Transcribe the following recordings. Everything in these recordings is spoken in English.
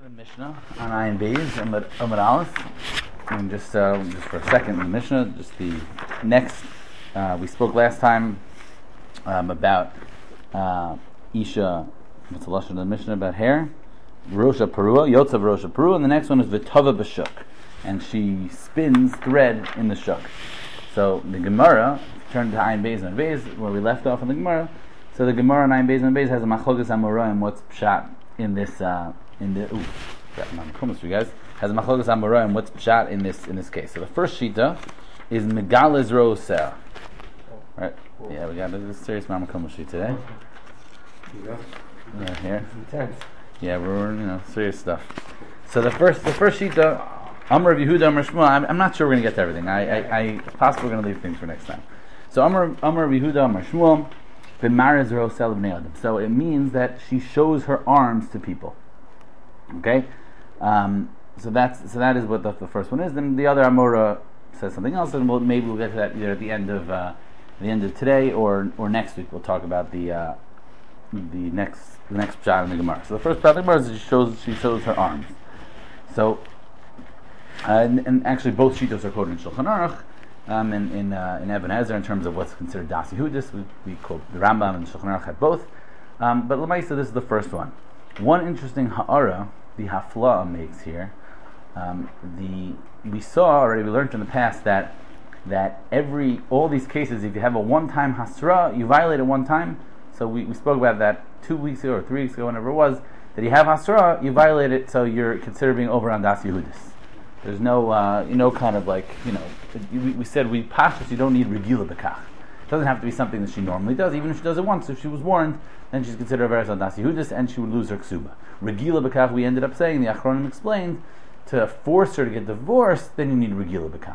The Mishnah on Ayin Beis and Amud Aleph, and just for a second, the Mishnah, just the next. We spoke last time about Isha. What's the lashon of the Mishnah about hair? Rosha Perua, Yotzav Rosha Perua, and the next one is V'tava B'shuk, and she spins thread in the shuk. So the Gemara, if you turn to Ayin Beis and Beis, where we left off in the Gemara. So the Gemara on Ayin Beis and Beis has a machlokas amoraim. What's pshat in this? For you guys, has a machlokas amoraim. What's pshat in this case? So the first shita is megalez roser. Right? Yeah, we got a serious mamakom sheet today. Yeah, here. Yeah, we're serious stuff. So the first shita, Amar Yehuda, Amar Shmuel. I'm not sure we're going to get to everything. It's possible we're going to leave things for next time. So Amar Yehuda, Amar Shmuel. So it means that she shows her arms to people. Okay, so that is what the first one is. Then the other Amora says something else, and maybe we'll get to that either at the end of today or next week. We'll talk about the next pshat in the Gemara. So the first pshat in the Gemara is she shows her arms. So and actually both shitos are quoted in Shulchan Aruch. In Even HaEzer, in terms of what's considered Das Yehudis, we quote the Rambam and Shulchan Aruch had both. But Lamaisa, this is the first one. One interesting ha'ara the Hafla makes here. We saw already, we learned in the past that all these cases, if you have a one-time hasra, you violate it one time. So we spoke about that 2 weeks ago or 3 weeks ago, whenever it was, that you have hasra, you violate it, so you're considered being over on Das Yehudis. There's no, kind of like, we said pashas, you don't need regila b'kach. It doesn't have to be something that she normally does. Even if she does it once, if she was warned, then she's considered a veres al das Yehudis, and she would lose her ksuba. Regila b'kach, we ended up saying, the Achronim explained, to force her to get divorced, then you need regila b'kach.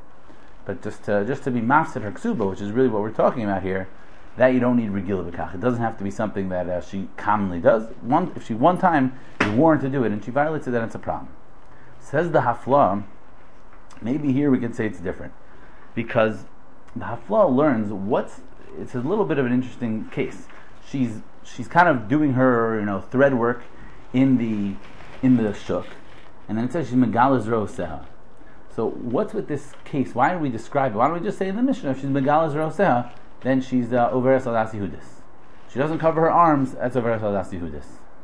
But just to be mafsid her ksuba, which is really what we're talking about here, that you don't need regila b'kach. It doesn't have to be something that she commonly does. If she one time is warned to do it, and she violates it, then it's a problem. Says the Hafla, maybe here we could say it's different, because the Hafla learns it's a little bit of an interesting case. She's kind of doing her thread work in the shuk, and then it says she's megalez roseha. So what's with this case? Why do we describe it? Why don't we just say in the Mishnah, if she's megalez roseha, then she's overes al das Yehudis. She doesn't cover her arms, that's overes al das Yehudis.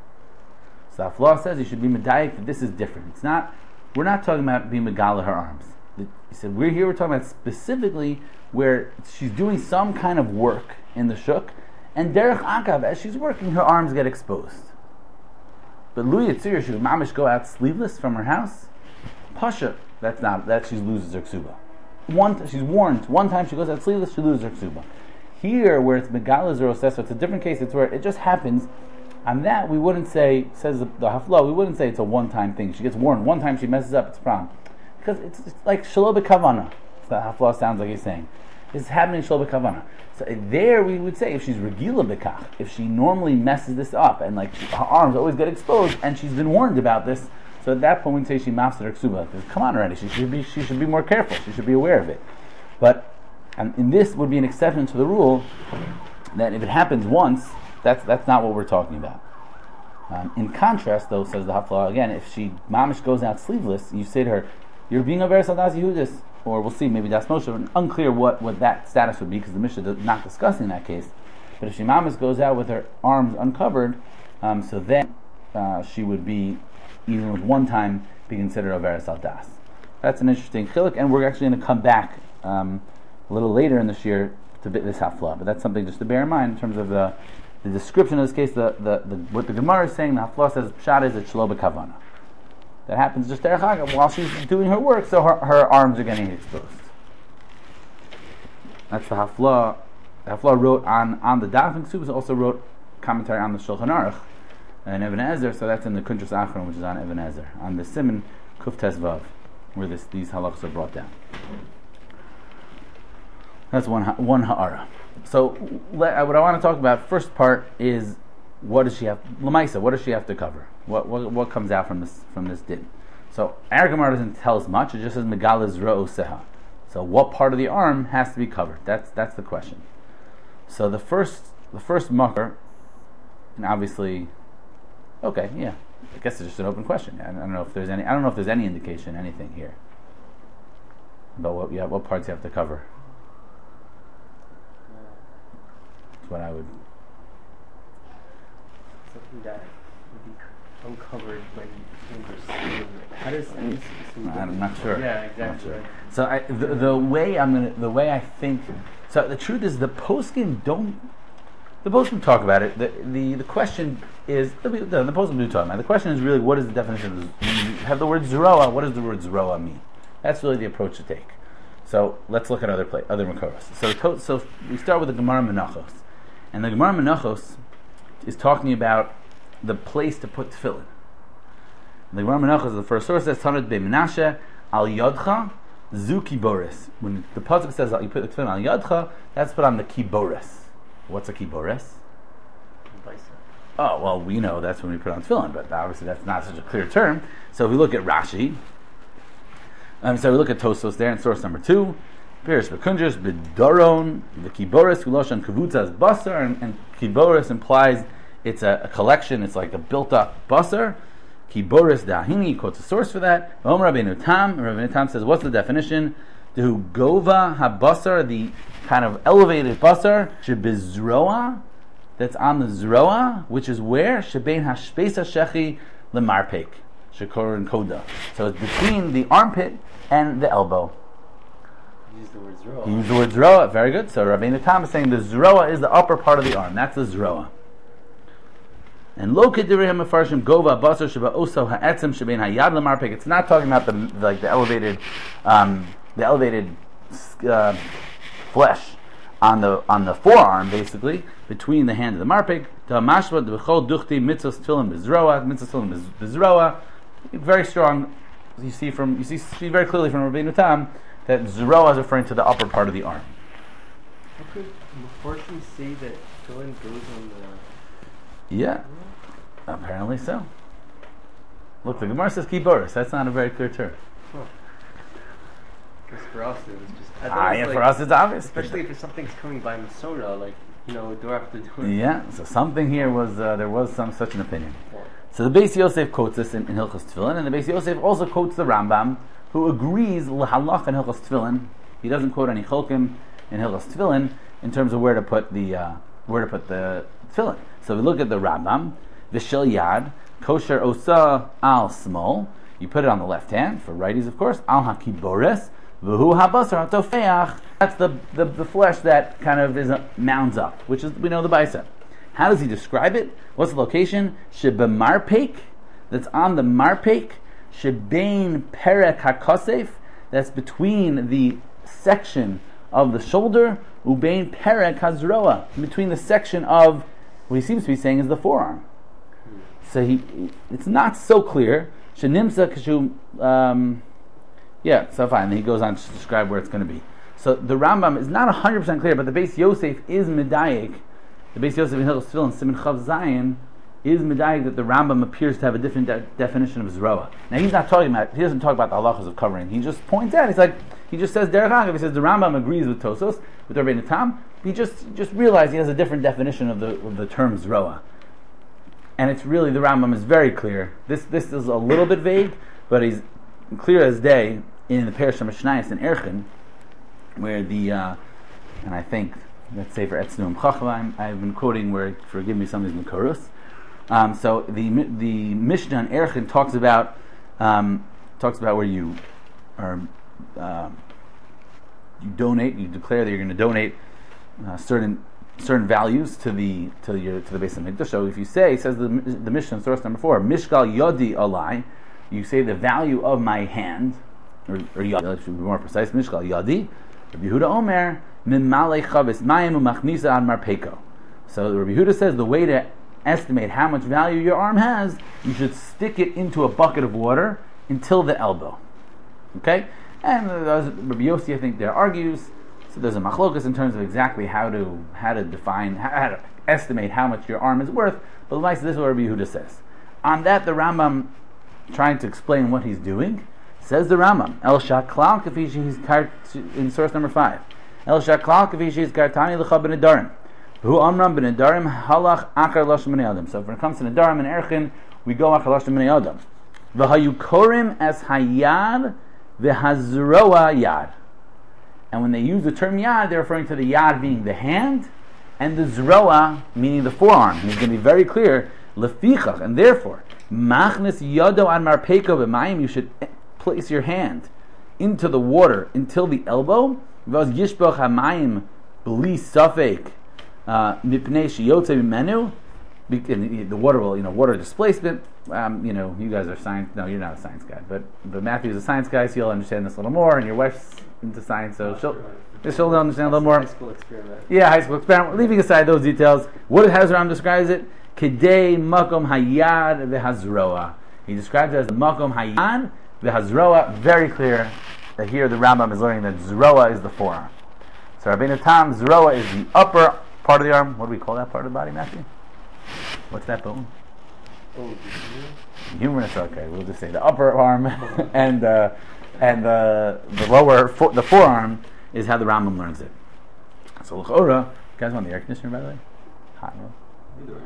So the Hafla says you should be medayik that this is different. It's not. We're not talking about being megala her arms. He said we're talking about specifically where she's doing some kind of work in the shuk, and derech akav, as she's working, her arms get exposed. But Lu Yitzir, she would mamish go out sleeveless from her house. Pasha, she loses her ksuba. She's warned. One time she goes out sleeveless, she loses her ksuba. Here, where it's megala zerosesa, it's a different case. It's where it just happens. On that, we wouldn't say, says the Hafla, we wouldn't say it's a one-time thing. She gets warned. One time she messes up, it's a problem. Because it's like shelo b'kavana. The Hafla sounds like he's saying. It's happening shelo b'kavana. So there we would say, if she's regila b'kach, if she normally messes this up, and her arms always get exposed, and she's been warned about this, so at that point we'd say she mafsed her ksuba. Come on already, she should be more careful. She should be aware of it. But in this would be an exception to the rule, that if it happens once, that's not what we're talking about. In contrast, though, says the Hafla again, if she mamish goes out sleeveless, you say to her, "You're being a veres al das Yehudis," or we'll see, maybe das Moshe. Unclear what that status would be because the Mishnah is not discussing that case. But if she mamish goes out with her arms uncovered, so then she would be, even with one time, be considered a veres al das. That's an interesting chiluk, and we're actually going to come back a little later in this year to this Hafla. But that's something just to bear in mind in terms of the description of this case. What the Gemara is saying, the Hafla says pshat is a shelo b'kavana. That happens just derech agav while she's doing her work, so her arms are getting exposed. That's the Hafla. The Hafla wrote on the Dafin Ksubas, also wrote commentary on the Shulchan Aruch and Even HaEzer. So that's in the Kuntres Achron, which is on Even HaEzer, on the Siman Kuf Tes Vav, where these halachos are brought down. That's one ha'ara. So what I want to talk about first part is what does she have? Lamaisa, what does she have to cover? What comes out from this din? So our Gemara doesn't tell us much. It just says megalez ro'oseha. So what part of the arm has to be covered? That's the question. So the first makar, and obviously, okay, yeah, I guess it's just an open question. I don't know if there's any. I don't know if there's any indication, anything here about what parts you have to cover. That's what I would. Something that would be uncovered when fingers. How does? I'm not sure. Yeah, exactly. Sure. So the way I think. So the truth is, the poskim don't. The poskim talk about it. The question is the poskim do talk about it. The question is really, what is the definition of? When you have the word zeroa, what does the word zeroa mean? That's really the approach to take. So let's look at other makoros. So we start with the Gemara Menachos, and the Gemara Menachos is talking about the place to put tefillin. The Gemara Menachos, the first source, says Tanit be Menashe al yadcha zu kiboris. When the pasuk says that you put the tefillin al yadcha, that's put on the kiboris. What's a kiboris? Oh, well, we know that's when we put on tefillin, but obviously that's not such a clear term. So if we look at Rashi, so we look at Tosfos there in source number 2, Pirish Bekunjus B'Doron, the kiboris Huloshan Kavutzas Basar, and kiboris implies it's a collection, it's like a built-up basar. Kiboris Dahini quotes a source for that. Rabbeinu Tam says, what's the definition? To gova habasar, the kind of elevated basar, shebizroa, that's on the zroa, which is where shebein hashpesa shechi lemarpek, shekor and koda. So it's between the armpit and the elbow. Use the word zroa. Use the word zroa. Very good. So Rabbeinu Tam is saying the zroa is the upper part of the arm. That's the zroa. And lo kedirihim mefarshim gova basar sheba oso ha'etzem shebein hayad lemarpek. It's not talking about the elevated flesh on the forearm, basically between the hand and the marpek. Tamashva dechol duchti mitzvos tefillin bezroa. Very strong. You see very clearly from Rabbeinu Tam that zroa is referring to the upper part of the arm. How could Mefarshim say that tefillin goes on the? Yeah, apparently so. Look, the Gemara says kiboris. That's not a very clear term. Huh. Because for us it was just. For us it's obvious. Especially if something's coming by Masora, like door after door. Yeah, so something here was there was such an opinion. Yeah. So the Beis Yosef quotes this in Hilchos Tefillin, and the Beis Yosef also quotes the Rambam, who agrees l'halach in Hilchos Tefillin. He doesn't quote any cholkim in Hilchos Tefillin in terms of where to put the tefillin. So we look at the Rambam, Vishel Yad, kosher osa al smol. You put it on the left hand, for righties of course, al hakiboris, v'hu habasar hatofeach. That's the flesh that kind of mounds up, which is, we know, the bicep. How does he describe it? What's the location? Shebemarpek, that's on the marpek. Shebein perek hakosef, that's between the section of the shoulder. Ubein perek hazroa, between the section of what he seems to be saying is the forearm. So it's not so clear. Shenimsa kashu. So fine. He goes on to describe where it's going to be. So the Rambam is not 100% clear, but the Beis Yosef is medayik. The Beis Yosef in Hilchos Tefillin, Siman Chav Zayin, is medayik that the Rambam appears to have a different definition of zroa. Now he doesn't talk about the halachas of covering. He just points out. He just says derech agav. He says the Rambam agrees with Tosos, with Rabbeinu Tam. He just realized he has a different definition of the term zroa. And it's really, the Rambam is very clear. This is a little bit vague, but he's clear as day in the Parish of Mishnayos in Erchin, where and I think, let's say for Etznu Chacham, I've been quoting where, forgive me some of these Makoros. So the Mishnah in Erchin talks about where you are, you donate, you declare that you're going to donate certain values to the Beis Hamikdash. So if you say, says the Mishnah in source number 4, Mishkal Yodi Alai, you say the value of my hand, or Yadi, to be more precise, Mishkal Yadi, Rabbi Yehuda Omer, Mimale Chavis Mayim Umachnisa Ad Marpeko. So Rabbi Yehuda says the way to estimate how much value your arm has, you should stick it into a bucket of water until the elbow. Okay? And Rabbi Yossi, I think, there argues. So there's a machlokas in terms of exactly how to define, how to estimate how much your arm is worth. But like this is what Rabbi Yehuda says. On that, the Rambam, trying to explain what he's doing, says the Rambam, El Shaklal Kafishi, in source number 5. El Shaklal Kafishi is Kartani L'cha B'nedarim. Who amram ben nedarim halach akar lashon b'nei adam. So when it comes to nedarim and erchin, we go akar lashon b'nei adam. V'hayu korim as hayad v'hazroa yad. And when they use the term yad, they're referring to the yad being the hand, and the zroa meaning the forearm. And it's going to be very clear, lefichach, and therefore, machnes yado an marpeko b'mayim, you should place your hand into the water until the elbow. V'az yishboch hamayim b'li safek mipnei sheyotze mimenu. The water will, water displacement. You guys are science. No, you're not a science guy, but Matthew's a science guy, so you'll understand this a little more. And your wife's into science, so she'll understand a little more. High school experiment. Yeah, high school experiment. Leaving aside those details, what Hazaram describes it, Kedei makom hayad v'hazroa. He describes it as the makom hayad v'hazroa. Very clear that here the Rambam is learning that zroa is the forearm. So Rabbeinu Tam, zroa is the upper part of the arm. What do we call that part of the body, Matthew? What's that bone? Oh, Humerus. Okay, we'll just say the upper arm and the lower, the forearm is how the Rambam learns it. So l'chora, you guys want the air conditioner, by the way? Hot room.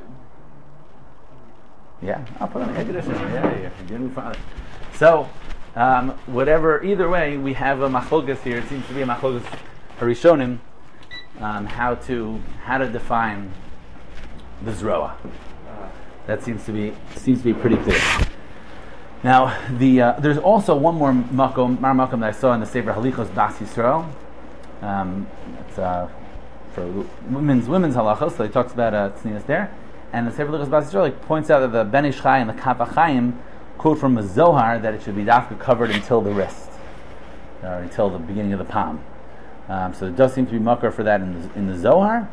Yeah, I'll put on the air conditioner. Yeah. Your new father. So, whatever. Either way, we have a machlokas here. It seems to be a machlokas harishonim. How to define the zroa. That seems to be pretty clear. Now, there's also one more makom that I saw in the Sefer Halichos Das Yisrael. It's for women's halachos, so he talks about tznius there. And the Sefer Halichos Das Yisrael points out that the Ben Ish Chai and the Kaf HaChaim quote from a Zohar that it should be dafka covered until the wrist, or until the beginning of the palm. So there does seem to be makar for that in the Zohar.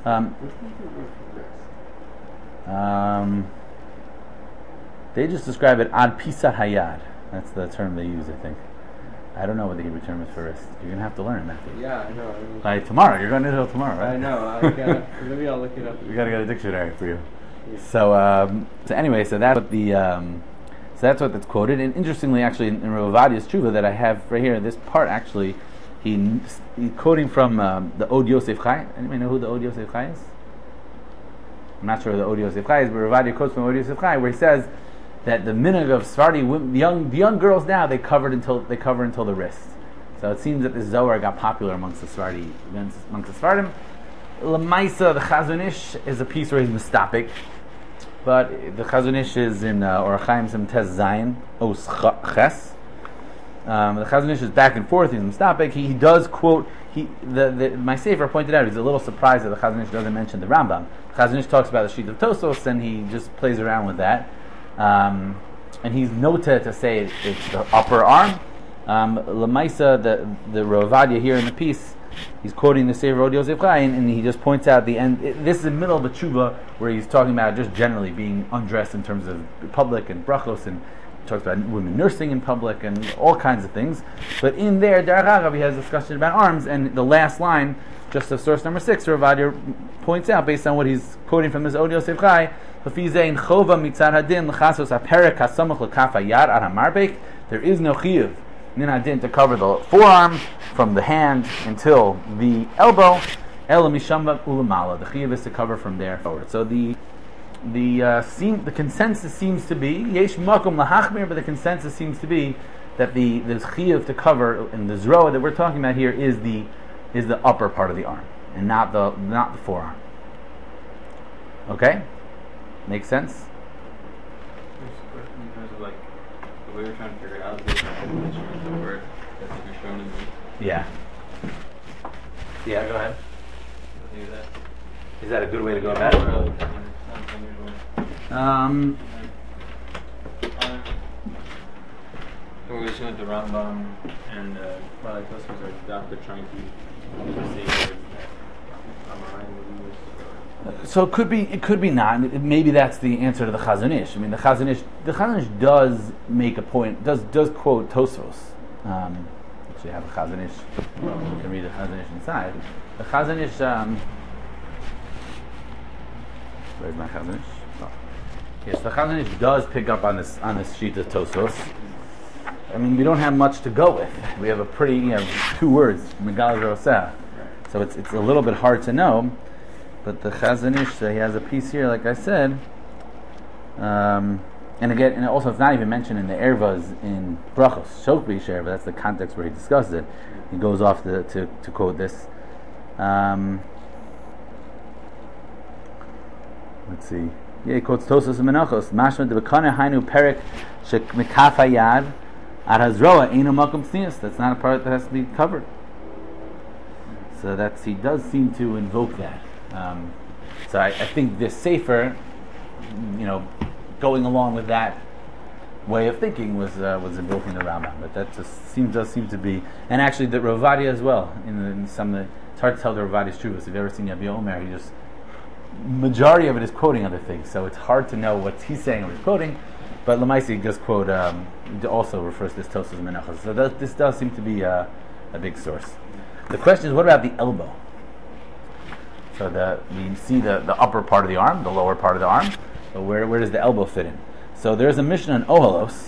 They just describe it ad pisat hayad. That's the term they use, I think. I don't know what the Hebrew term is for wrist. You're going to have to learn, Matthew. Yeah, I know. By tomorrow. You're going to Israel tomorrow, right? I know. Maybe I'll look it up. We got to get a dictionary for you. Yeah. So anyway, so that's what that's what that's quoted. And interestingly, actually, in Rav Ovadiah's Tshuva that I have right here, this part actually, he's quoting from the Od Yosef Chai. Anybody know who the Od Yosef Chai is? I'm not sure who the Od Yosef Chai is, but Rav Ovadiah quotes from Od Yosef Chai where he says that the minhag of Sephardi the young girls now they cover until the wrist. So it seems that the Zohar got popular amongst the Sephardi, amongst the Sephardim. Lamaisa, the Chazon Ish is a piece where he's mistapik, but the Chazon Ish is in Orach Chaim Sim Tes Zayin Os Ches. The Chazon Ish is back and forth. He's mistapik. He does quote. My Sefer pointed out he's a little surprised that the Chazon Ish doesn't mention the Rambam. The Chazon Ish talks about the sheet of Tosos, and he just plays around with that. And he's noted to say it's the upper arm. Lamaisa, the Rav Ovadiah here in the piece, he's quoting the Sefer Od Yosef Chai, and he just points out the end. This is the middle of the tshuva where he's talking about just generally being undressed in terms of public and brachos, and talks about women nursing in public and all kinds of things. But in there, Derech Agav, he has discussion about arms, and the last line, just of source number 6, Rav Ovadiah points out, based on what he's quoting from this Od Yosef Chai, there is no chiyuv min hadin to cover the forearm from the hand until the elbow. Ela mishamba ulamala. The chiyuv is to cover from there forward. So the consensus seems to be yesh makom lahachmir, but the consensus seems to be that the chiyuv to cover in the zroa that we're talking about here is the upper part of the arm and not the forearm. Okay, makes sense. In terms of like the way we're trying to figure it out, based on the definition of the word that's been shown in the. Yeah, go ahead. Is that a good way to go about it? We're just going to Rambam and probably customers are doctor trying to say words that Amarai would use. So it could be not. Maybe that's the answer to the Chazon Ish. I mean, the Chazon Ish does make a point. Does quote Tosfos. Actually, I have a Chazon Ish. You can read the Chazon Ish inside. The Chazon Ish. Where's my Chazon Ish? Oh. Yes, the Chazon Ish does pick up on this sheet of Tosfos. I mean, we don't have much to go with. We have a pretty 2 words, Megal Roseh. So it's a little bit hard to know. But the Chazon Ish, he has a piece here, like I said. And again, and also it's not even mentioned in the Ervas in Brachos. Shokbi Erva, that's the context where he discussed it. He goes off to quote this. Let's see. Yeah, he quotes Tosas and Menachos. Mashma de Bekane Hainu Perik Shek Mekaf Hayad Ad Hazroa Eino Makom Tznius. That's not a part that has to be covered. So he does seem to invoke that. So I think this Sefer, going along with that way of thinking was invoking the Rambam, but that does seem to be, and actually the Rav Ovadia as well. It's hard to tell the Rav Ovadia's truth. If you've ever seen Yabi Omer, majority of it is quoting other things, so it's hard to know what he's saying or he's quoting. But Lamaisi does quote, also refers to this Tosas Menachos. So this does seem to be a big source. The question is, what about the elbow? So we see the upper part of the arm, the lower part of the arm, but where does the elbow fit in? So there's a Mishnah in Ohalos,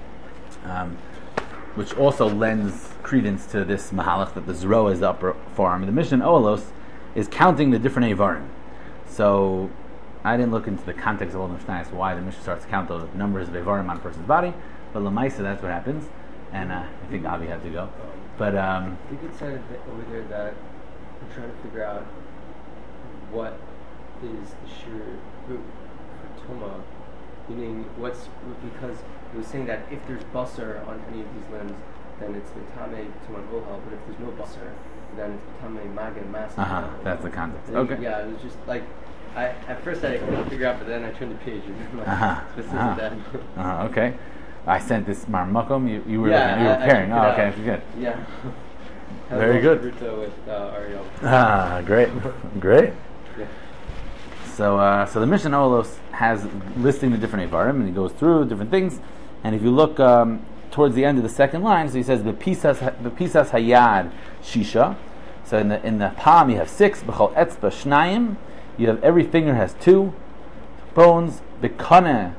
which also lends credence to this mahalach that the Zroa is the upper forearm. The Mishnah in Ohalos is counting the different Eivarim. So I didn't look into the context of all the Mishnahs, why the Mishnah starts to count the numbers of Eivarim on a person's body, but Lamaisa, that's what happens, and I think Avi had to go. But we could say over there that we're trying to figure out what is the sheer root for Tuma, meaning because it was saying that if there's basar on any of these limbs, then it's the Tame Tuman Ohel, but if there's no basar, then it's the Tame Magen Mas. That's the context. Okay. Yeah, it was just like, at first I couldn't figure out, but then I turned the page and okay. I sent this Marmakom. You were yeah, you were preparing. Okay, good. Yeah. Very good. With Ariel. Great. Yeah. So the Mishnah Olos has listing the different Eivarim, and he goes through different things. And if you look towards the end of the second line, so he says the pisas hayad shisha. So in the palm you have 6. B'chol etzba shnayim. You have every finger has 2 bones. B'kaneh.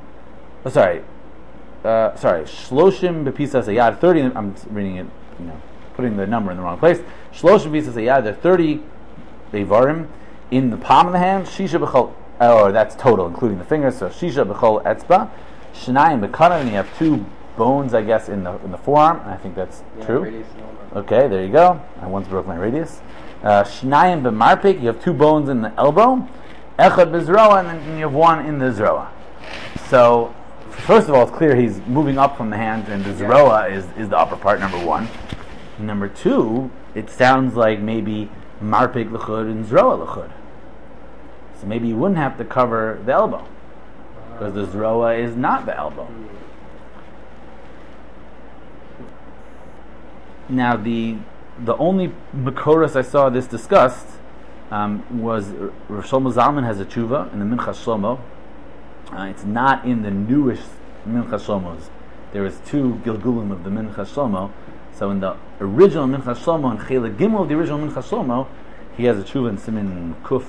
Shloshim bepisas hayad 30. I'm reading it, putting the number in the wrong place. Shloshim bepisas hayad. There are 30 Eivarim in the palm of the hand. Shisha b'chol. That's total, including the fingers. So shisha b'chol etzba. Shnayim b'kaneh. And you have 2 bones, I guess, in the forearm. And I think that's true. Okay, there you go. I once broke my radius. Shnayim b'marpik. You have 2 bones in the elbow. Echad b'zroa, and then you have 1 in the zroa. So first of all, it's clear he's moving up from the hand, and the Zeroa is the upper part, number 1. Number 2, it sounds like maybe Marpik L'chud and Zeroa L'chud. So maybe you wouldn't have to cover the elbow, because the Zeroa is not the elbow. Now, the only Makoros I saw this discussed was Rosh Shlomo Zalman has a tshuva in the Minchas Shlomo. It's not in the newest Minchas Shlomos. There is 2 Gilgulim of the Minchas Shlomo. So in the original Minchas Shlomo, and Chelik Gimel of the original Minchas Shlomo, he has a tshuva in Simin Kuf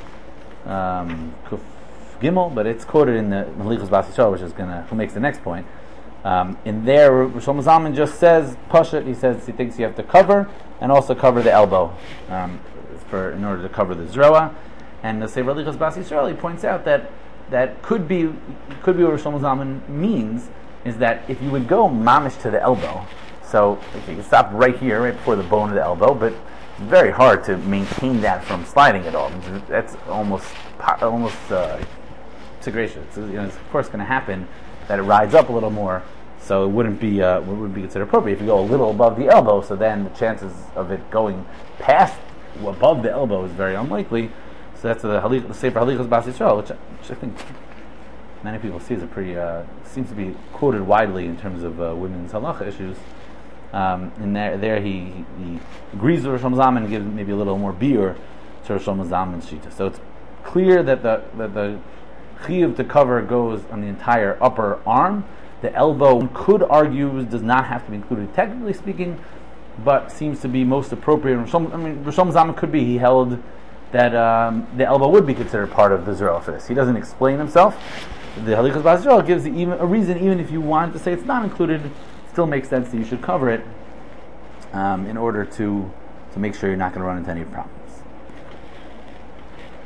Gimel, but it's quoted in the Malichus Bas Yisrael, who makes the next point. In there, Rosh Shlomo Zalman just says Pashat. He thinks you have to cover and also cover the elbow in order to cover the Zroa. And the Sefer Malichus Bas Yisrael, he points out that could be what Rosh Shlomo Zalman means is that if you would go mamish to the elbow, so if you can stop right here, right before the bone of the elbow, but it's very hard to maintain that from sliding at all. That's almost segregation. It's of course going to happen that it rides up a little more, so it wouldn't be considered appropriate if you go a little above the elbow. So then the chances of it going past above the elbow is very unlikely. So that's the Sefer Halichos Bas Yisrael, which I think many people see as a pretty seems to be quoted widely in terms of women's halacha issues. And there he agrees with Rosh Shlomo Zalman and gives maybe a little more biur to Rosh Shlomo Zalman's shita. So it's clear that the chiyuv to cover goes on the entire upper arm. The elbow, one could argue, does not have to be included technically speaking, but seems to be most appropriate. Rosh Shlomo Zalman could be, he held that the elbow would be considered part of the Zerah for this. He doesn't explain himself. The Halichos Bas Yisrael gives a reason, even if you wanted to say it's not included, it still makes sense that you should cover it in order to make sure you're not going to run into any problems.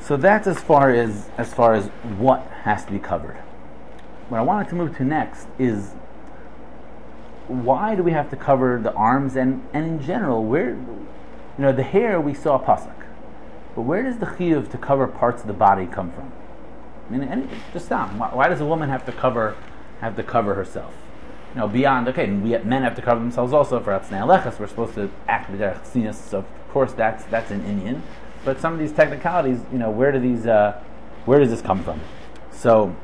So that's as far as what has to be covered. What I wanted to move to next is why do we have to cover the arms and in general, where, the hair we saw pasuk, but where does the chiyuv to cover parts of the body come from? I mean, just stop. Why does a woman have to cover herself? Beyond, okay, men have to cover themselves also for Atznei Alechas. We're supposed to act with their chsinus, so of course that's an Indian. But some of these technicalities, where does this come from? So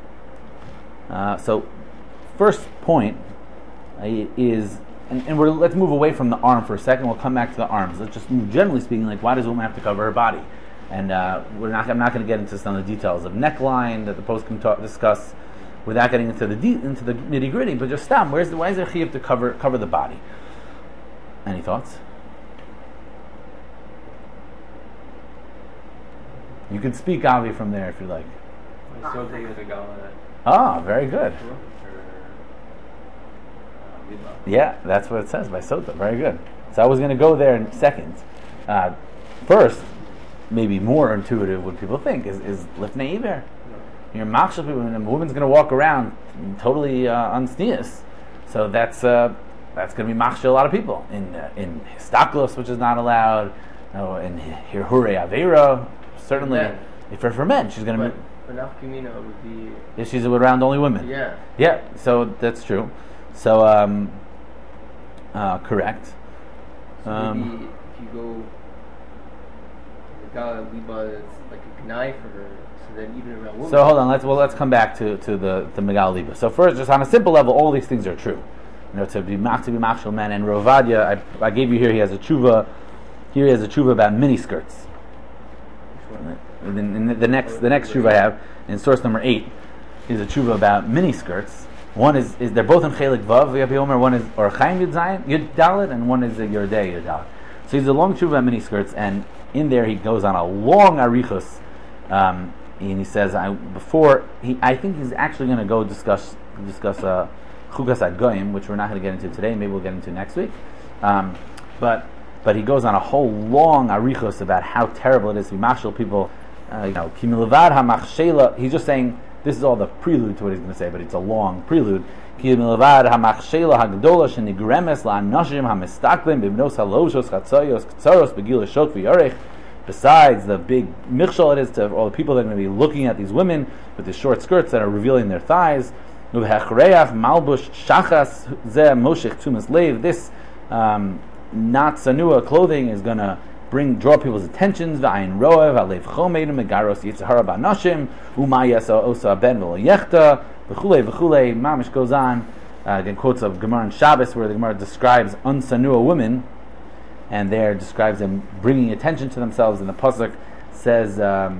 first point is, and let's move away from the arm for a second. We'll come back to the arms. Let's just move, generally speaking, like why does a woman have to cover her body? And I'm not going to get into some of the details of neckline that the post can discuss without getting into the nitty gritty. But just stop. Why is there chiyuv to cover the body? Any thoughts? You can speak Avi from there if you like. I still take it as a gala. Ah, very good. Yeah, that's what it says by Sota. Very good. So I was going to go there in seconds. First, maybe more intuitive, what people think is lifnei iver. You're machshel people, and a woman's going to walk around totally unsneus. So that's going to be machshel a lot of people in histaklos, which is not allowed. In hirhure avera, certainly. For men, she's going to be. But nafkamina would be. If she's around only women. Yeah. Yeah. So that's true. So correct. So maybe if you go the gala liba, it's like a gnai for her. So then even around women. So hold on. Let's come back to the Megal Liba. So first, just on a simple level, all these things are true. To be machshel men, and Rovadia, I gave you here. He has a tshuva. Here he has a tshuva about mini skirts. In the next tshuva I have in source number 8 is a tshuva about mini skirts. One is they're both in Chelik Vav. One is Or Chaim Yud Zayin Yud Dalet, and one is a Yordei Yud Dalet. So he's a long tshuva about mini skirts, and in there he goes on a long arichos, and he says I think he's actually going to go discuss Chukas HaGoyim, which we're not going to get into today. Maybe we'll get into next week. But he goes on a whole long arichos about how terrible it is to be mashal people. Kimilevad hamachshela. He's just saying this is all the prelude to what he's going to say, but it's a long prelude. Kimilevad hamachshela hagdola shenigremes la'anashim hamistaklim b'bnos haloshos chatzayos ktsaros begila shok v'yorech. Besides the big michshol it is to all the people that are going to be looking at these women with the short skirts that are revealing their thighs. Uvhechreach malbush shachas zeh moshech tumas leiv. This not sanua clothing is going to draw people's attentions. V'ayin roev alev chomeinu megaros yitzhara b'anashim umayas osa ben v'loyechta v'chulei. Mamish goes on. Again, quotes of Gemara and Shabbos where the Gemara describes unsanua women, and there describes them bringing attention to themselves. And the pasuk says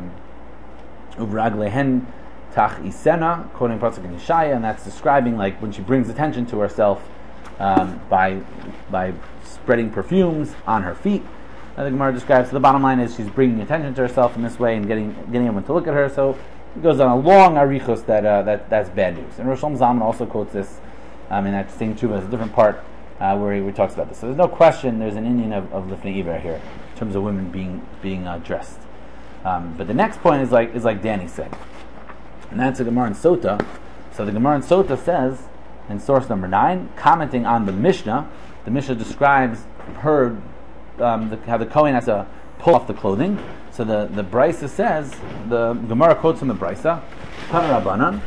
uvraglehen tach isena, quoting pasuk in Yeshaya, and that's describing like when she brings attention to herself by spreading perfumes on her feet. The Gemara describes. So the bottom line is she's bringing attention to herself in this way and getting everyone to look at her. So it goes on a long arichos that's bad news. And Rosh Zalman also quotes this in that same tshuva, a different part where he talks about this. So there's no question there's an Indian of lifnei iver here in terms of women being dressed. But the next point is like Danny said, and that's the Gemara in Sota. So the Gemara in Sota says in source number 9, commenting on the Mishnah describes her how the Kohen has to pull off the clothing. So the Brisa says, the Gemara quotes from the Brisa, Tana Rabbanan,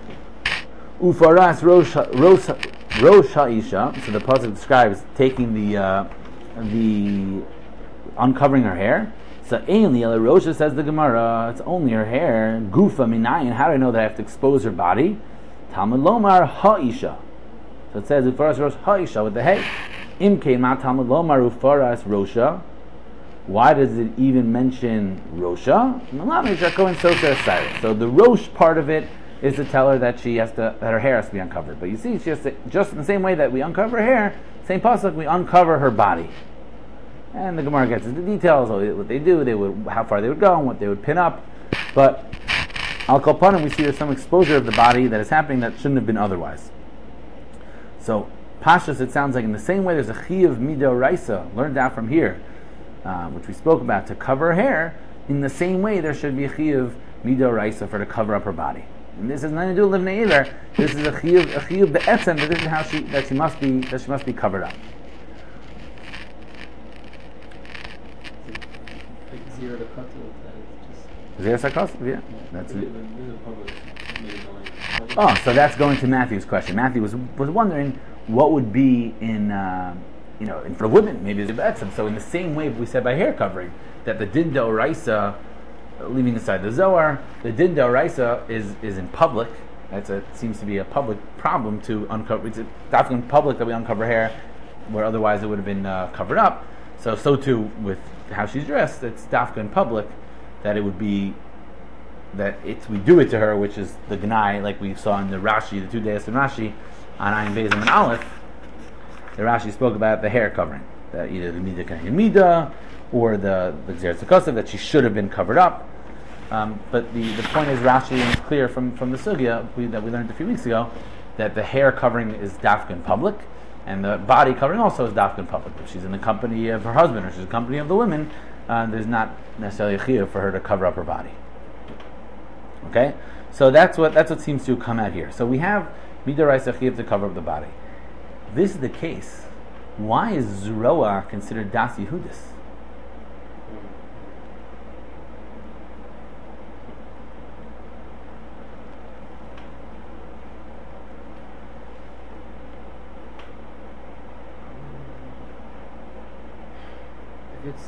Ufaras Rosh Ha'isha. So the pasuk describes taking the uncovering her hair. So Ein Li Rosha, says the Gemara, it's only her hair. Gufa minayin. How do I know that I have to expose her body? Talmud Lomar Ha'isha. So it says Ufaras Rosh Ha'isha with the hay. Imkein ma Talmud Lomar Ufaras Rosha. Why does it even mention Rosha? So the Rosh part of it is to tell her that her hair has to be uncovered. But you see, she has to, just in the same way that we uncover her hair, same pasuk, we uncover her body. And the Gemara gets into the details of what they do, how far they would go, and what they would pin up. But al kol panim, we see there's some exposure of the body that is happening that shouldn't have been otherwise. So Pashas, it sounds like in the same way there's a chiyuv midoraisa learned out from here, which we spoke about, to cover her hair. in the same way there should be a chiyuv midoraisa for her to cover up her body. And this has nothing to do with livnei either. This is a chiyuv be'etzem, that this is how she must be covered up. Like zero to cut to Zero sakos? Yeah. That's it. The public made it going. Oh, so that's going to Matthew's question. Matthew was wondering what would be in for women, maybe it's a betzim. So in the same way we said by hair covering, that the din d'oraisa, leaving aside the Zohar, the din d'oraisa is in public. Seems to be a public problem to uncover. It's definitely in public that we uncover hair, where otherwise it would have been covered up. So too with how she's dressed. It's dafka in public that it would be that we do it to her, which is the gnai, like we saw in the Rashi, the 2 days in Rashi on Ayin Bezim and Aleph. The Rashi spoke about the hair covering, that either the midah kan midah or the Gzeres HaKosav, that she should have been covered up. But the point is, Rashi, and it's clear from the sugya that we learned a few weeks ago, that the hair covering is dafka in public, and the body covering also is dafka in public. If she's in the company of her husband or she's in the company of the women, there's not necessarily a chiyuv for her to cover up her body. Okay, so that's what seems to come out here. So we have midoraisa chiyuv to cover up the body. If this is the case, why is Zroa considered das Yehudis? If it's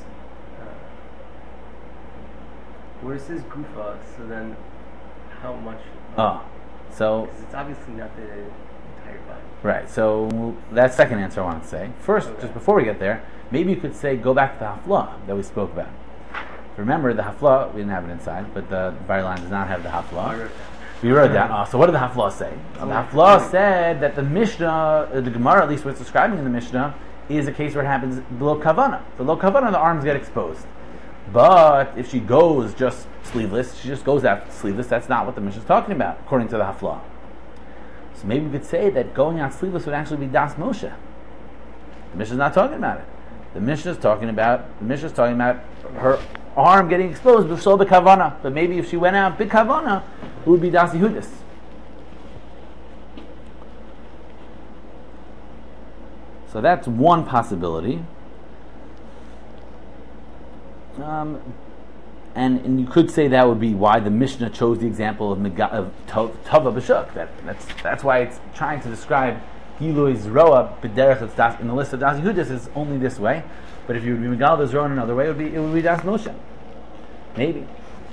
where it says gufa, so then how much? So because it's obviously not the entire body. Right. So that's the second answer I want to say. First, just before we get there, maybe you could say go back to the hafla that we spoke about. Remember the hafla, we didn't have it inside, but the Bari line does not have the hafla. We wrote that. So what did the hafla say? The hafla said that the Mishnah, the Gemara, at least what's describing in the Mishnah, is a case where it happens below kavana. Below kavana, the arms get exposed. But if she goes just sleeveless, she just goes out sleeveless. That's not what the Mishnah is talking about, according to the hafla. So maybe we could say that going out sleeveless would actually be das Moshe. The Mishnah is not talking about it. The Mishnah is talking about her arm getting exposed b'shol b'kavana. But maybe if she went out b'kavana, it would be das Yehudis. So that's one possibility. And you could say that would be why the Mishnah chose the example of Tava B'Shuk. That's why it's trying to describe Gilui Zroa B'derech in the list of Das Yehudis is only this way. But if you would be Megal Zroa in another way, it would be Das Moshe. Maybe.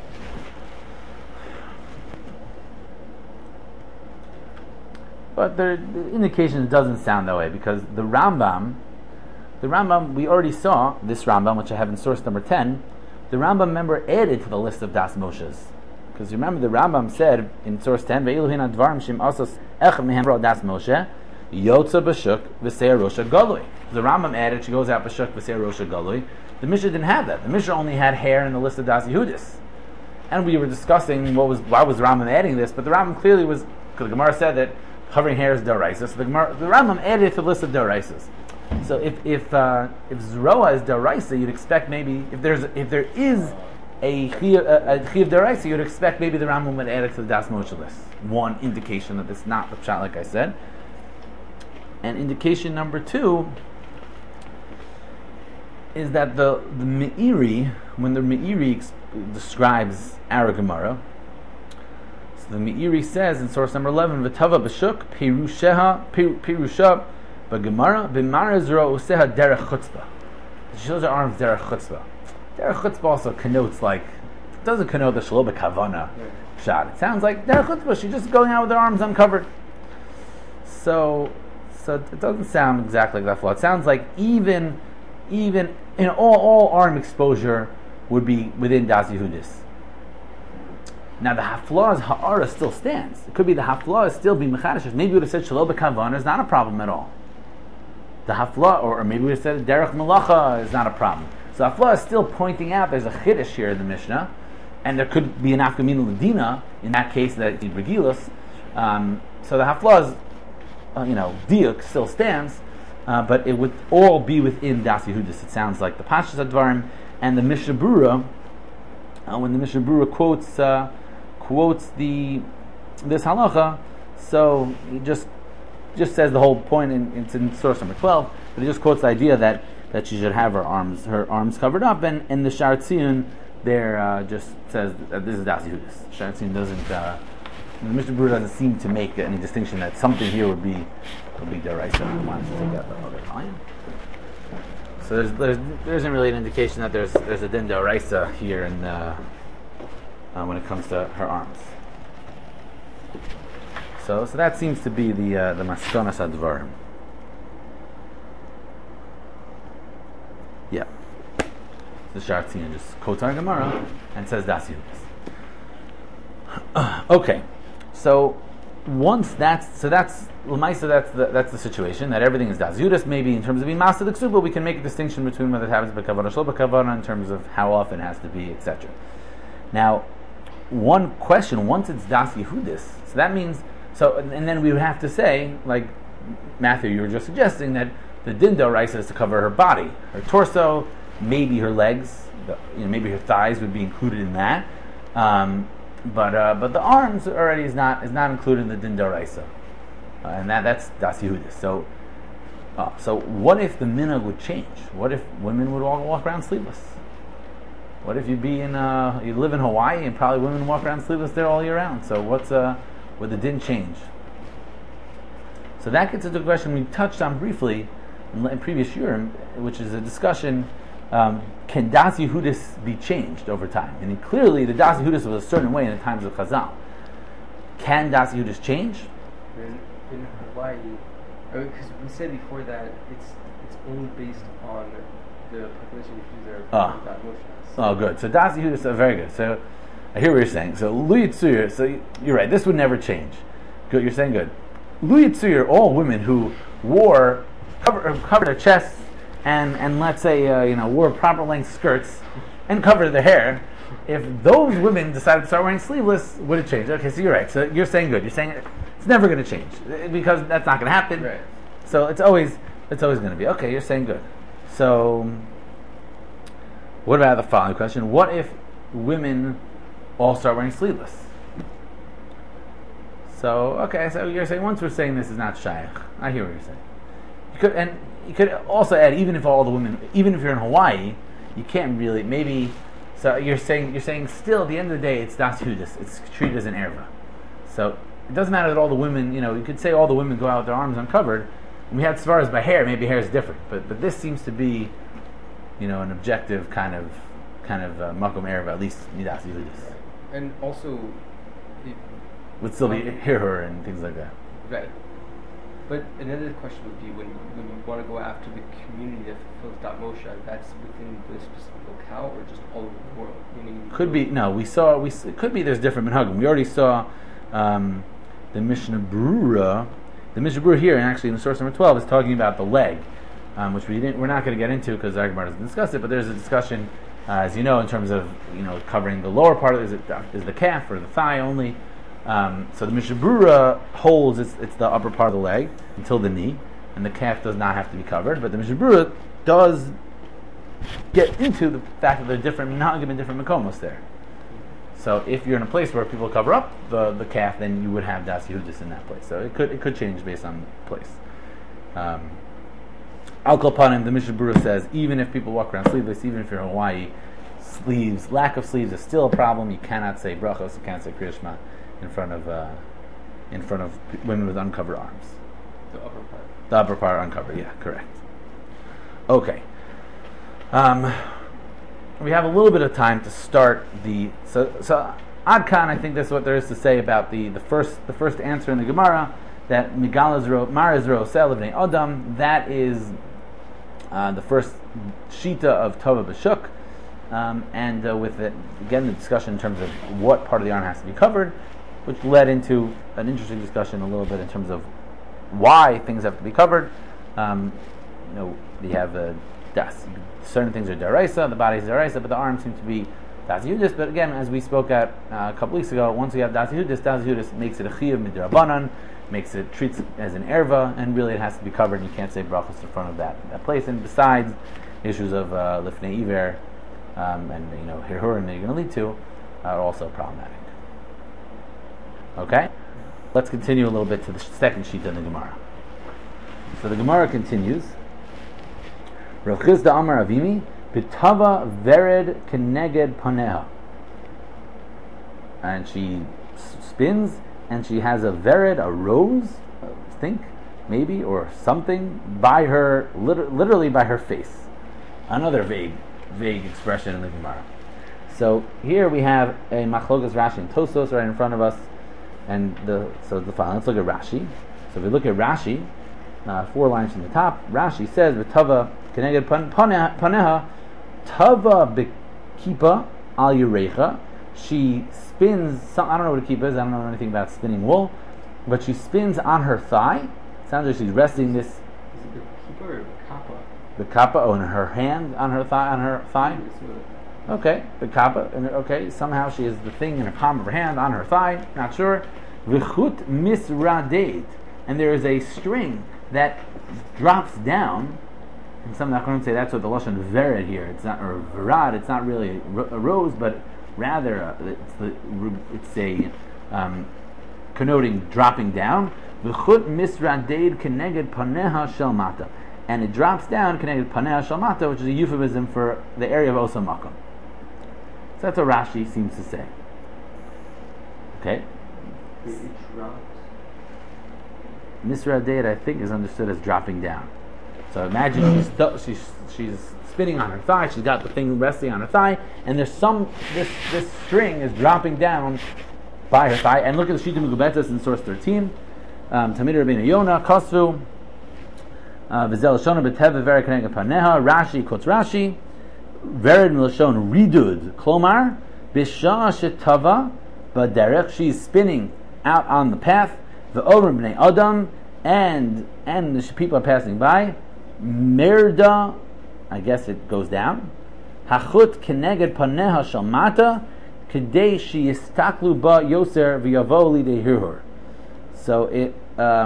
But the indication doesn't sound that way, because the Rambam, we already saw this Rambam, which I have in source number 10. The Rambam, member, added to the list of Das Moshes. Because you remember the Rambam said in source 10, Ve'ilu hin advarim shim asos echem mehem ro Das Moshe, yotza b'shuk v'seir rosha galui. The Rambam added, she goes out b'shuk v'seir rosha galui. The Mishnah didn't have that. The Mishnah only had hair in the list of Das Yehudis. And we were discussing why was the Rambam adding this, but the Rambam clearly was, because the Gemara said that covering hair is daraisa, so the Rambam added it to the list of daraisas. So if Zroa is daraisa, you'd expect maybe if there is a chiyuv daraisa, you'd expect maybe the Rambam would add it to the Das Moshe list. One indication that it's not the pshat, like I said. And indication number 2 is that the Meiri, when the Meiri describes our Gemara, so the Meiri says in source number 11, V'tava b'shuk pirusha b'gemara b'mara zro useha derech chutzpah. She shows her arms derech chutzpah. Derech chutzpah also connotes it doesn't connote the shelo b'kavana shot. It sounds like derech chutzpah. She's just going out with her arms uncovered. So it doesn't sound exactly like that flow. It sounds like even all arm exposure would be within Das Yehudis. Now the hafla's ha'ara still stands. It could be the hafla is still being mechadish. Maybe we would have said shelo b'kavana is not a problem at all. The hafla, or maybe we would have said derech malacha is not a problem. So hafla is still pointing out there's a chiddush here in the Mishnah, and there could be an afkamina ladina in that case that it's regilus. So the hafla is, diuk still stands, but it would all be within Das Yehudis. It sounds like the Pashas Advarim and the Mishnah Berurah when the Mishnah Berurah quotes this halacha, so he just says the whole point. It's in source number 12, but he just quotes the idea that she should have her arms covered up, and the Sha'ar Tziyun there just says that this is Das Yehudis. Sha'ar Tziyun doesn't. The Mishnah Berurah doesn't seem to make any distinction that something here would be deraisa. I wanted to take that other line. So there isn't really an indication that there's a din deraisa here when it comes to her arms. So that seems to be the maskonas advarim. Yeah. The Sha'ar Tziyun just quotes our Gemara and says Das Yehudis. Okay, so once that's the situation that everything is Das Yehudis. Maybe in terms of being master the ksuba, we can make a distinction between whether it happens b'kavana shlo b'kavana in terms of how often it has to be, etc. Now, one question: once it's Das Yehudis, so that means and then we would have to say, like Matthew, you were just suggesting that the din d'oraisa is to cover her body, her torso, maybe her legs, maybe her thighs would be included in that. But the arms already is not included in the din d'oraisa, and that's Das Yehudis. So what if the minhag would change? What if women would walk around sleeveless? What if you live in Hawaii and probably women walk around sleeveless there all year round? So would the din change? So that gets into the question we touched on briefly in previous Shurim, which is a discussion. Can Das Yehudis be changed over time? And clearly the Das Yehudis was a certain way in the times of Chazal. Can Das Yehudis change? In Hawaii, because we said before that it's only based on the population issues there. Oh, good. So Das Yehudis are very good. So I hear what you're saying. So Lu Yitzur, so you're right, this would never change. Good, you're saying good. Lu Yitzur, all women who covered their chests and let's say wore proper length skirts and covered their hair, if those women decided to start wearing sleeveless, would it change? Okay, so you're right. So you're saying good. You're saying it's never going to change because that's not going to happen. Right. So it's always going to be okay. You're saying good. So what about the following question? What if women all start wearing sleeveless? So so you're saying once we're saying this is not shaykh. I hear what you're saying. You could also add even if you're in Hawaii, you can't really maybe. So you're saying still at the end of the day it's Das Yehudis. It's treated as an erva. So it doesn't matter that all the women, you could say all the women go out with their arms uncovered. And we had svaras by hair. Maybe hair is different, but this seems to be, an objective kind of makom erva, at least Das Yehudis. And also, would still be her and things like that. Right. But another question would be when you want to go after the community that fulfills Dat Moshe, that's within the specific locale or just all over the world? Could be. No, it could be there's different minhagim. We already saw the Mishnah Berurah. The Mishnah Berurah here, and actually in the source number 12, is talking about the leg, which we're not going to get into because our Gemara doesn't discuss it. But there's a discussion, as you know, in terms of covering the lower part. Is the calf or the thigh only? So the Mishnah Berurah holds it's the upper part of the leg until the knee, and the calf does not have to be covered. But the Mishnah Berurah does get into the fact that there are different minhagim and different makomos there. So if you're in a place where people cover up the calf, then you would have Das Yehudis in that place. So it could change based on place. Al Kol Panim, the Mishnah Berurah says even if people walk around sleeveless, even if you're in Hawaii, lack of sleeves is still a problem. You cannot say brachos, you can't say Kriya Shema in front of women with uncovered arms. The upper part. The upper part uncovered, yeah, correct. Okay. We have a little bit of time to start so Adkan, I think that's what there is to say about the first answer in the Gemara, that Marazro Selivnei Adam, that is the first Shita of Tova B'Shuk, and with it, again the discussion in terms of what part of the arm has to be covered, which led into an interesting discussion a little bit in terms of why things have to be covered. We have certain things are deraisa, the body is deraisa, but the arms seem to be Das Yehudis. But again, as we spoke at a couple weeks ago, once we have Das Yehudis makes it a chiyuv midrabanan, treats it as an erva, and really it has to be covered. And you can't say brachos in front of that place. And besides issues of lifnei iver, and Hirhurim that you're going to lead to, are also problematic. Okay? Let's continue a little bit to the second sheet in the Gemara. So the Gemara continues. Rav Chisda Amar Avimi, B'tava vered keneged paneha. And she spins, and she has a vered, a rose, maybe, or something, by her, literally by her face. Another vague expression in the Gemara. So here we have a Machlokas Rashi and Tosos right in front of us, and the following. Let's look at Rashi. So if we look at Rashi, 4 lines from the top, Rashi says, "V'tava keneged paneha, tava bekipa al yurecha." She spins. I don't know what a kippah is. I don't know anything about spinning wool, but she spins on her thigh. Sounds like she's resting this. Is it the kippah or the kappa? The kappa, in her hand, on her thigh. Okay, the kappa. Okay, somehow she has the thing in the palm of her hand on her thigh. Not sure. V'chut misradeit, and there is a string that drops down. And some Nachronim say that's what the lashon vered here. It's not, or verad. It's not really a rose, but rather it's a connoting dropping down. V'chut misradeit keneged paneha shel mata, and it drops down keneged paneha shel mata, which is a euphemism for the area of Osa Makom. So that's what Rashi seems to say. Okay. It drops. Misradeit, I think, is understood as dropping down. So imagine she's spinning on her thigh. She's got the thing resting on her thigh, and there's this string is dropping down by her thigh. And look at the Shita Megubetas in source 13. Tamid Rabbeinu Yonah Kosvu V'zel Shona B'Teva Vered Keneged Paneha. Rashi quotes Rashi. Vered Milashon Ridud Klomar B'Shah Shetava B'Derech. She's spinning out on the path. V'Orim B'nei Adam, and the people are passing by. Merda, I guess it goes down. Hachut Keneged Paneha Shel Mata Kedei Sheyistaklu Ba Yoser V'Yavo Lidei Hirhur. So it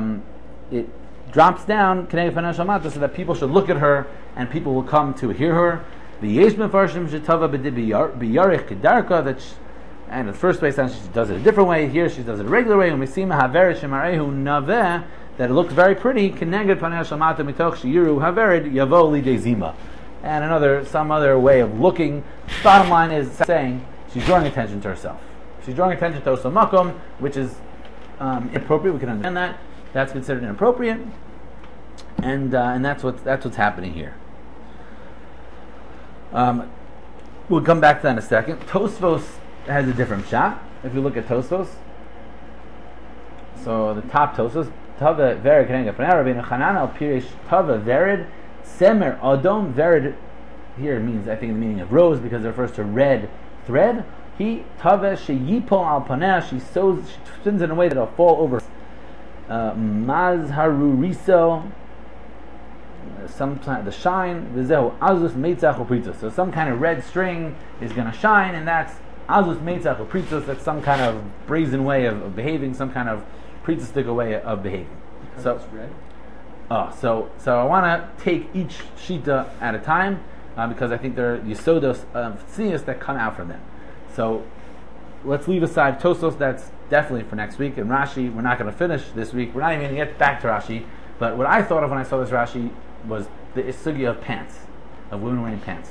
drops down Keneged Paneha Shel Mata, so that people should look at her and people will come to hear her. The Yesh Mefarshim Shetava B'Yarich Kedarka, that and in the first place she does it a different way. Here she does it a regular way. Umisima Havered Shemarehu Naveh, that it looks very pretty. Keneged Paneha Shel Mata Mitoch Shiyiru Havered Yavo Lidei Zima. And some other way of looking. Bottom line is saying she's drawing attention to herself. She's drawing attention to Osa Makom, which is inappropriate. We can understand that. That's considered inappropriate, and that's what's happening here. We'll come back to that in a second. Tosfos has a different shot. If you look at Tosfos, so the top Tosfos, Tava Vered Keneged Paneha Rabbeinu Chanan al Pirish Tava Vered Semer Adom. Vered here means, I think, the meaning of rose, because it refers to red thread. He Tava Sheyipol al Paneha. She spins in a way that it'll fall over. Mazharuriso, the shine. V'zehu azus meitzach upritzos. So some kind of red string is going to shine, and that's azus meitzach upritzos. That's some kind of brazen way of behaving, some kind of pritzistic way of behaving. Because So it's red. So I want to take each shita at a time, because I think there are yisodos tznius that come out from them. So let's leave aside Tosos. That's definitely for next week. And Rashi, we're not going to finish this week. We're not even going to get back to Rashi. But what I thought of when I saw this Rashi was the sugya of pants, of women wearing pants.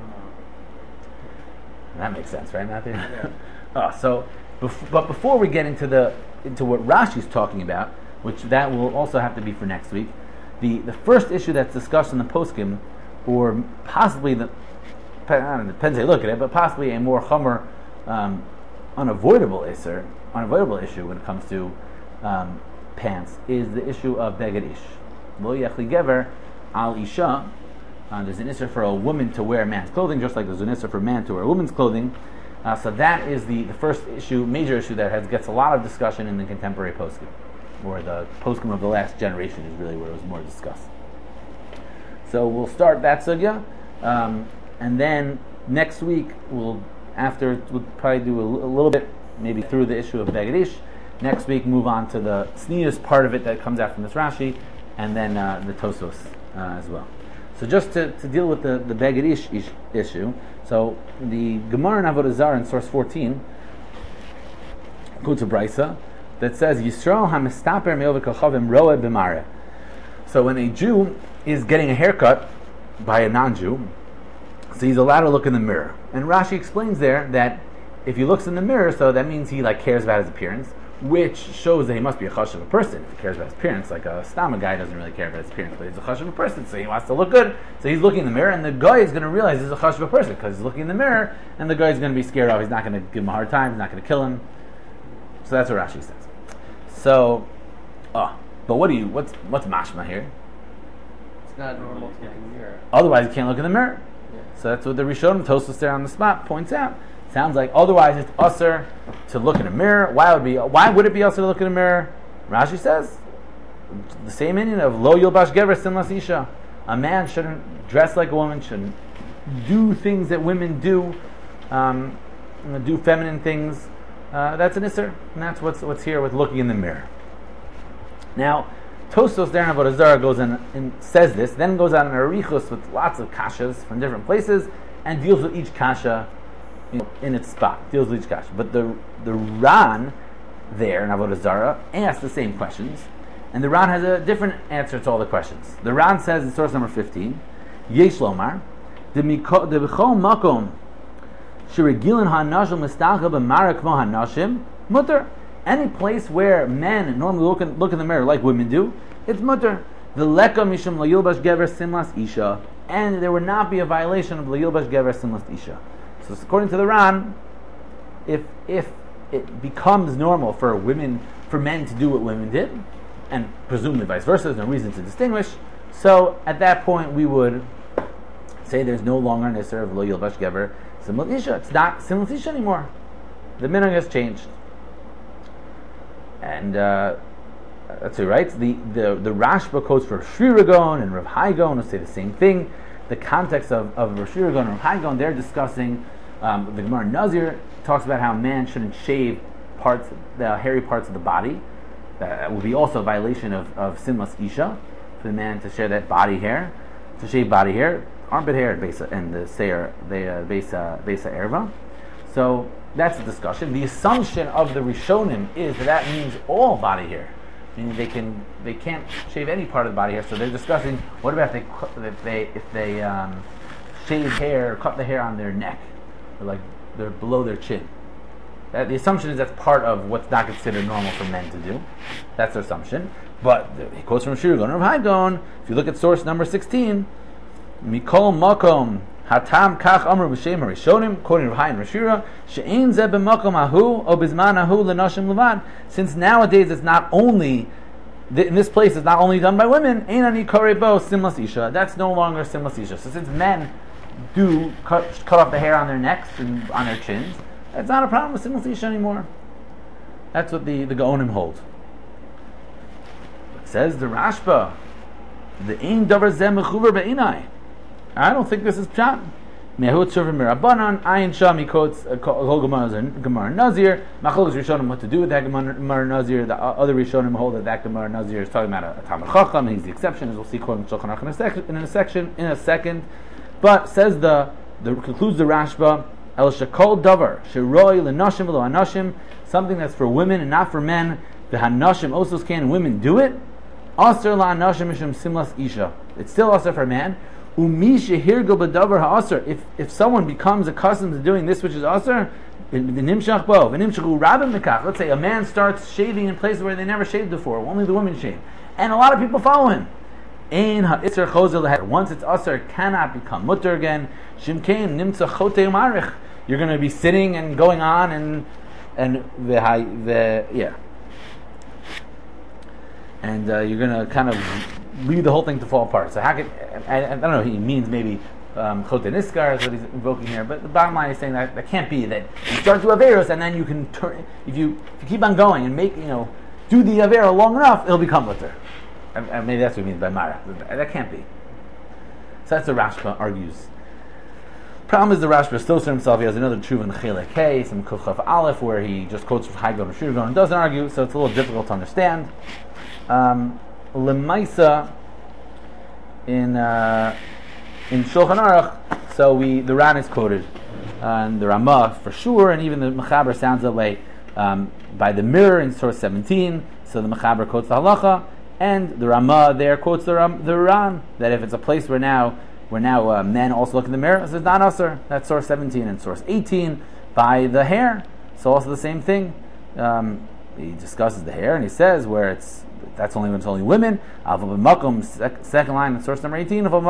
That makes sense, right, Matthew? Yeah. But before we get into what Rashi's talking about, which that will also have to be for next week, the first issue that's discussed in the poskim, or possibly depends how you look at it, but possibly a more chomer, unavoidable issue when it comes to pants, is the issue of beged ish. Lo yachli gever al isha. There's an issue for a woman to wear man's clothing, just like there's an issue for a man to wear woman's clothing. So that is the first issue, major issue that gets a lot of discussion in the contemporary poskim, or the poskim of the last generation is really where it was more discussed. So we'll start that sugya, and then next week we'll probably do a little bit, maybe through the issue of beged ish. Next week move on to the sneers part of it that comes out from this Rashi, and then the Tosos as well. So just to deal with the Beged issue, so the Gemara in Avodah Zarah in source 14 quotes a brisa that says Yisrael hamistaper me'ovet kochavim roeh b'mareh. So when a Jew is getting a haircut by a non-Jew, so he's allowed to look in the mirror. And Rashi explains there that if he looks in the mirror, so that means he cares about his appearance, which shows that he must be a chashuv of a person. If he cares about his appearance, like a stam guy doesn't really care about his appearance, but he's a chashuv of a person, so he wants to look good. So he's looking in the mirror, and the guy is going to realize he's a chashuv of a person because he's looking in the mirror, and the guy is going to be scared off. He's not going to give him a hard time. He's not going to kill him. So that's what Rashi says. So, but what's mashma here? It's not normal to look in the mirror. Otherwise, you can't look in the mirror. Yeah. So that's what the Rishonim, Tosfos there on the spot, points out. Sounds like otherwise it's usher to look in a mirror. Why would it be usher to look in a mirror? Rashi says the same meaning of lo yilbash gever simlas isha. A man shouldn't dress like a woman, shouldn't do things that women do, do feminine things. That's an isser, and that's what's here with looking in the mirror. Now, Tosfos there in Avodah Zarah goes in and says this, then goes on an arichos with lots of kashas from different places and deals with each kasha in its spot. Deals with each kasha. But the Ran there in Avodah Zarah asks the same questions, and the Ran has a different answer to all the questions. The Ran says in source number 15, Yesh Lomar, de b'chol makom sheregilin ha'nashim mistacha b'mara kmo ha'nashim mutter. Any place where men normally look in the mirror like women do, it's mutter. The leka mishum layilbash gever simlas isha, and there would not be a violation of layilbash gever simlas isha. So according to the Ran, if it becomes normal for men to do what women did, and presumably vice versa, there's no reason to distinguish. So at that point, we would say there's no longer an isser of lo yilbash gever simlas isha. It's not simlas isha anymore. The minhag has changed. And that's what he writes. The Rashba quotes for Shri Ragon and Rav Hai Gaon who say the same thing. The context of Shri Ragon and Rav Hai Gaon, they're discussing the Gemara Nazir talks about how man shouldn't shave the hairy parts of the body. That would be also a violation of Simlas Isha for the man to shave body hair, armpit hair, and the Seir, Besa Erva. So that's the discussion. The assumption of the Rishonim is that means all body hair, meaning they can't shave any part of the body hair. So they're discussing what about if they shave hair, cut the hair on their neck, or they're below their chin. The assumption is that's part of what's not considered normal for men to do. That's their assumption. But he quotes from Shri Ragon and Rav Hai Gaon. If you look at source number 16, Mikol Makom. Hatam kach amru b'shem harishonim, quoting Rav Hai and Rashira, she'ein zeh b'makom ahu o b'zman ahu l'nashim levad. Since nowadays it's not only in this place it's not only done by women, ein ani korei bo simlas isha. That's no longer simlas isha. So since men do cut off the hair on their necks and on their chins, that's not a problem with simlas isha anymore. That's what the Gaonim hold. It says the Rashba, the ein davar zeh mechuver be'inai. I don't think this is pshat. Mehut Shuvim Mirabanan, Ayin Sham, he quotes Kol Gemara Nazir. Machlokes Rishonim what to do with that Gemara Nazir. The other Rishonim hold that Gemara Nazir is talking about a Talmud Chacham, and he's the exception, as we'll see quoting Shulchan Aruch in a second. But says concludes the Rashba, El Shakol Davar, Shiroi L'Nashim V'Lo Hanashim, something that's for women and not for men. The Hanashim also can, women do it. Aser LaHanashim Mishum Simlas Isha. It's still aser for man. If someone becomes accustomed to doing this which is asr, let's say a man starts shaving in places where they never shaved before, only the women shave, and a lot of people follow him. Once it's asr, it cannot become mutter again. You're going to be sitting and going on and you're going to kind of lead the whole thing to fall apart. So how could, I don't know, he means maybe Chote Niskar is what he's invoking here, but the bottom line is saying that can't be, that you start to Averos and then you can turn, if you keep on going and do the Avera long enough, it'll become Mutter. And maybe that's what he means by Mara. That can't be. So that's the Rashba argues. Problem is the Rashba still to himself, he has another Tshuva in Chelek Hey, some Kuchav Aleph, where he just quotes from Hai Gaon and Shri Ragon and doesn't argue, so it's a little difficult to understand. Lemaisa in in Shulchan Aruch, so the Ran is quoted, and the Ramah for sure, and even the Mechaber sounds that way by the Mirror in source 17. So the Mechaber quotes the halacha, and the Ramah there quotes the Ran, that if it's a place where now men also look in the mirror, so it's not usher. That's source 17, and source 18 by the hair. So also the same thing. He discusses the hair, and he says that's only when it's only women. Second line in source number 18. If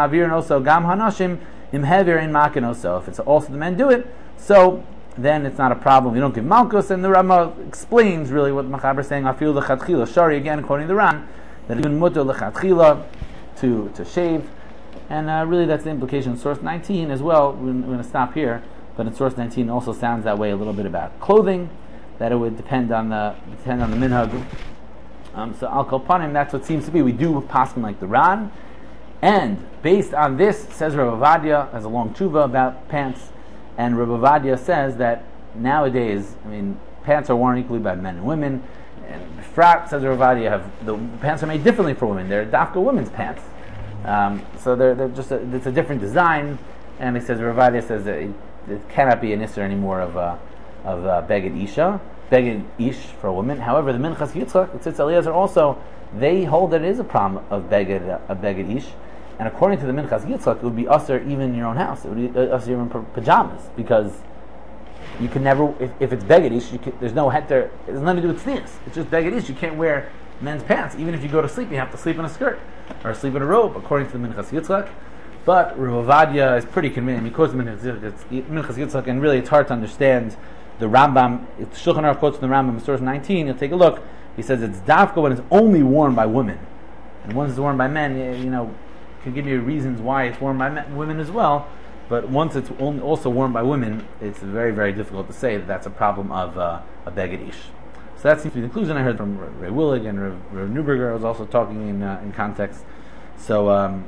it's also the men do it, so then it's not a problem. You don't give malchus, and the Rama explains really what Mechaber is saying. Afil lechatchila shari, again quoting the Ran, that even mutter lechatchila to shave, and really that's the implication in source 19 as well. We're going to stop here, but in source 19 also sounds that way a little bit about clothing, that it would depend on the minhag. So al kol panim, that's what seems to be. We do paskin like the Ran, and based on this, says Rav Ovadia has a long tshuva about pants, and Rav Ovadia says that nowadays, pants are worn equally by men and women, and Frat, says Rav Ovadia, the pants are made differently for women. They're dafka women's pants, so they're just it's a different design, and he says Rav Ovadia says that it cannot be an isser anymore of beged isha. Beged ish for a woman. However, the Minchas Yitzchak, the Tzitz Eliezer also, they hold that it is a problem of beged ish, and according to the Minchas Yitzchak, it would be usher even in your own house. It would be usher even in pajamas, because you can never, if it's beged ish, there's no heter. It has nothing to do with tznius. It's just beged ish. You can't wear men's pants. Even if you go to sleep, you have to sleep in a skirt or sleep in a robe, according to the Minchas Yitzchak. But Rav Ovadia is pretty convinced because the Minchas Yitzchak, and really it's hard to understand. The Rambam, if Shulchan Aruch quotes from the Rambam in source 19, you'll take a look. He says it's dafka when it's only worn by women, and once it's worn by men, can give you reasons why it's worn by women as well. But once it's also worn by women, it's very, very difficult to say that that's a problem of a beged ish. So that seems to be the conclusion I heard from Ray Willig, and Rav Neuberger was also talking in context. So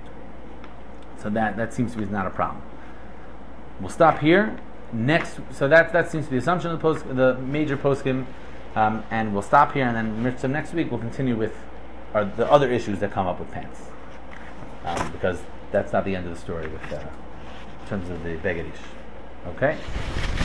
that seems to be not a problem. We'll stop here. Next, so that seems to be the assumption of the major poskim, and we'll stop here, and then next week we'll continue with the other issues that come up with pants, because that's not the end of the story with in terms of the beged ish. Okay.